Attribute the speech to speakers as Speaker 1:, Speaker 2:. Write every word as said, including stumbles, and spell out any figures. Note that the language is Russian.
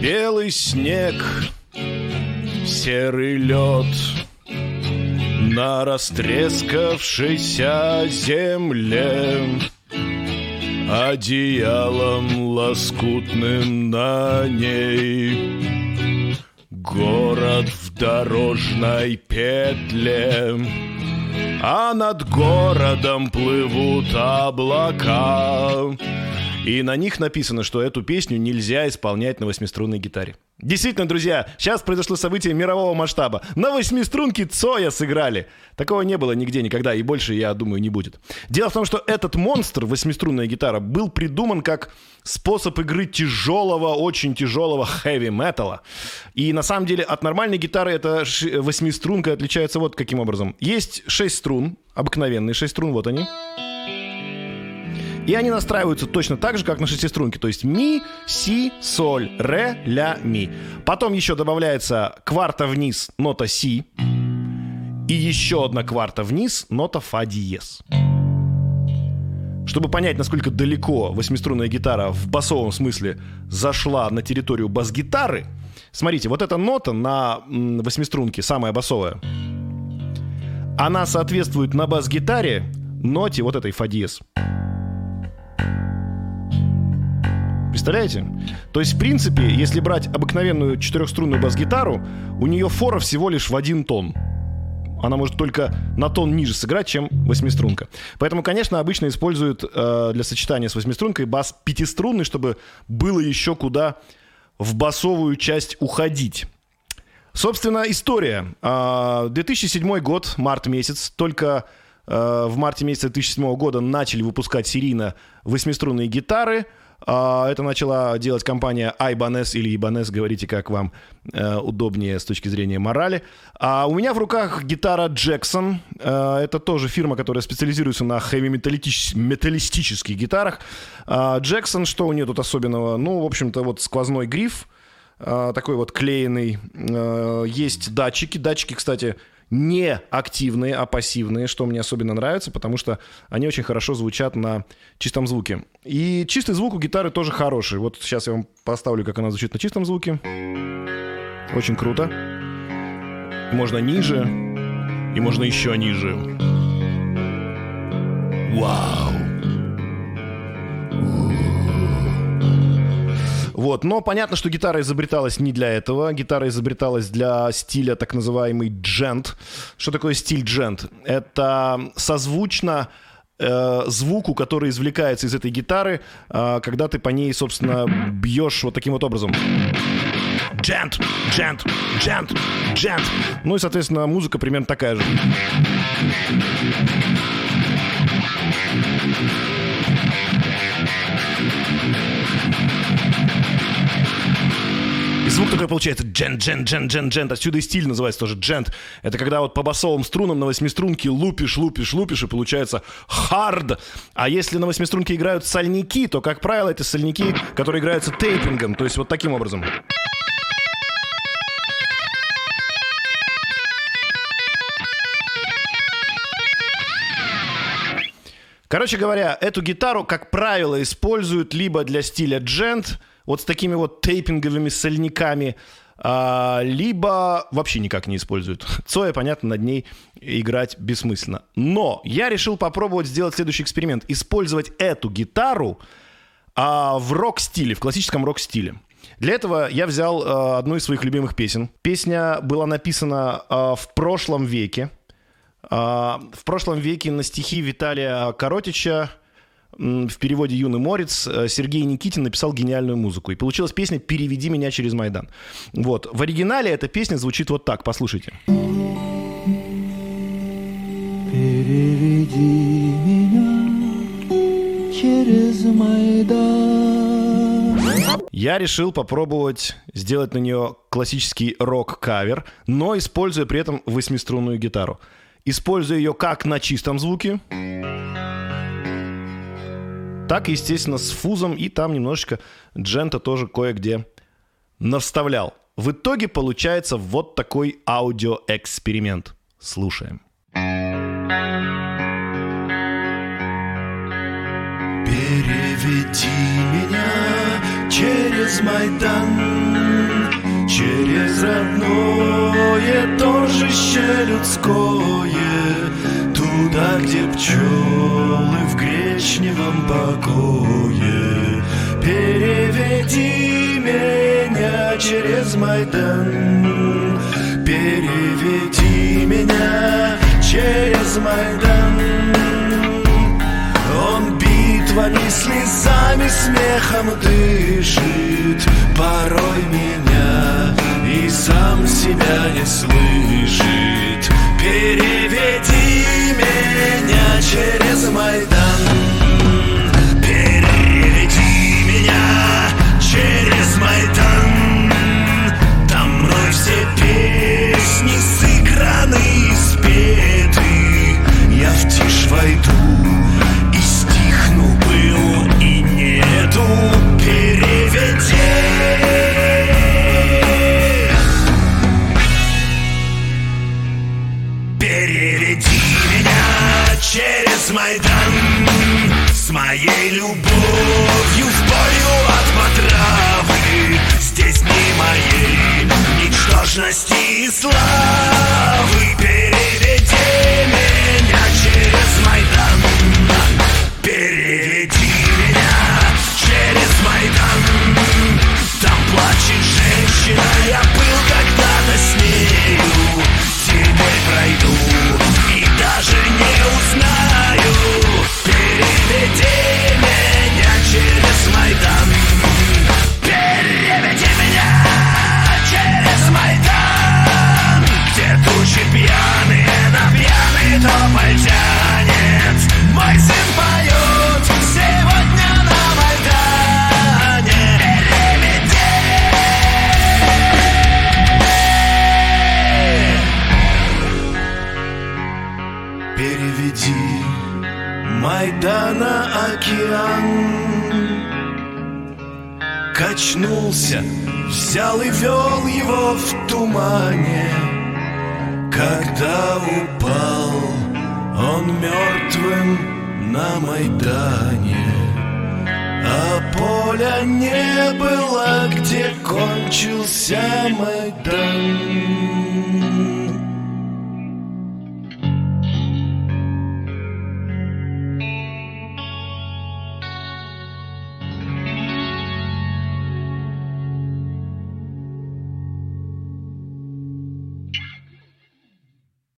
Speaker 1: Белый снег, серый лед на растрескавшейся земле, одеялом лоскутным на ней город в дорожной петле, а над городом плывут облака. И на них написано, что эту песню нельзя исполнять на восьмиструнной гитаре. Действительно, друзья, сейчас произошло событие мирового масштаба. На восьмиструнке Цоя сыграли. Такого не было нигде никогда, и больше, я думаю, не будет. Дело в том, что этот монстр, восьмиструнная гитара, был придуман как способ игры тяжелого, очень тяжелого хэви-металла. И на самом деле от нормальной гитары эта восьмиструнка отличается вот каким образом. Есть шесть струн, обыкновенные шесть струн, вот они. И они настраиваются точно так же, как на шестиструнке. То есть ми, си, соль, ре, ля, ми. Потом еще добавляется кварта вниз, нота си. И еще одна кварта вниз, нота фа диез. Чтобы понять, насколько далеко восьмиструнная гитара в басовом смысле зашла на территорию бас-гитары, смотрите, вот эта нота на восьмиструнке, самая басовая, она соответствует на бас-гитаре ноте вот этой фа диез. Представляете? То есть, в принципе, если брать обыкновенную четырехструнную бас-гитару, у нее фора всего лишь в один тон. Она может только на тон ниже сыграть, чем восьмиструнка. Поэтому, конечно, обычно используют э, для сочетания с восьмистрункой бас пятиструнный, чтобы было еще куда в басовую часть уходить. Собственно, история. Э, две тысячи седьмой год, март месяц. Только э, в марте месяца две тысячи седьмого года начали выпускать серийно восьмиструнные гитары. Это начала делать компания Ibanez или Ibanez, говорите, как вам э, удобнее с точки зрения морали. А у меня в руках гитара Jackson. Э, это тоже фирма, которая специализируется на хэви-металлистических гитарах. Э, Jackson, что у нее тут особенного? Ну, в общем-то, вот сквозной гриф, э, такой вот клееный. Э, есть датчики. Датчики, кстати, не активные, а пассивные, что мне особенно нравится, потому что они очень хорошо звучат на чистом звуке. И чистый звук у гитары тоже хороший. Вот сейчас я вам поставлю, как она звучит на чистом звуке. Очень круто. Можно ниже, и можно еще ниже. Вау! Вот. Но понятно, что гитара изобреталась не для этого. Гитара изобреталась для стиля так называемый джент. Что такое стиль джент? Это созвучно э, звуку, который извлекается из этой гитары, э, когда ты по ней, собственно, бьешь вот таким вот образом. Джент, джент, джент, джент. Ну и, соответственно, музыка примерно такая же. И звук такой получается джент, джент, джент, джент, джент. Отсюда и стиль называется тоже джент. Это когда вот по басовым струнам на восьмиструнке лупишь, лупишь, лупишь, и получается хард. А если на восьмиструнке играют сольники, то, как правило, это сольники, которые играются тейпингом. То есть вот таким образом. Короче говоря, эту гитару, как правило, используют либо для стиля джент, вот с такими вот тейпинговыми сольниками, а, либо вообще никак не используют. Цоя, понятно, над ней играть бессмысленно. Но я решил попробовать сделать следующий эксперимент. Использовать эту гитару а, в рок-стиле, в классическом рок-стиле. Для этого я взял а, одну из своих любимых песен. Песня была написана а, в прошлом веке. А, в прошлом веке на стихи Виталия Коротича, в переводе «Юный морец», Сергей Никитин написал гениальную музыку. И получилась песня «Переведи меня через Майдан». Вот. В оригинале эта песня звучит вот так. Послушайте.
Speaker 2: Переведи меня через Майдан.
Speaker 1: Я решил попробовать сделать на нее классический рок-кавер, но используя при этом восьмиструнную гитару. Используя ее как на чистом звуке, так, естественно, с фузом, и там немножечко джента тоже кое-где навставлял. В итоге получается вот такой аудиоэксперимент. Слушаем.
Speaker 2: Переведи меня через Майдан, через родное торжище людское, туда, где пчелы в гречневом покое. Переведи меня через Майдан, переведи меня через Майдан. Он битвами, слезами, смехом дышит, порой меня и сам себя не слышит. Переведи меня через Майдан, переведи меня через Майдан. Там мной все песни сыграны и спеты. Я в тишь войду и стихну, был и нету. Переведи. Переведи меня через Майдан с моей любовью в бою от потравы. Здесь не моей ничтожности и славы. Переведи меня через Майдан, переведи меня через Майдан. Там плачет женщина, я был когда-то с нею. Зимой пройду и даже не узнаю. Переведи меня через Майдан, переведи меня через Майдан, где тучи пьяные на пьяный тополь тянет. Мой сын поет сегодня на Майдане. Переведи. Переведи Майдана океан. Качнулся, взял и вел его в тумане. Когда упал он мертвым на Майдане, а поля не было, где кончился Майдан.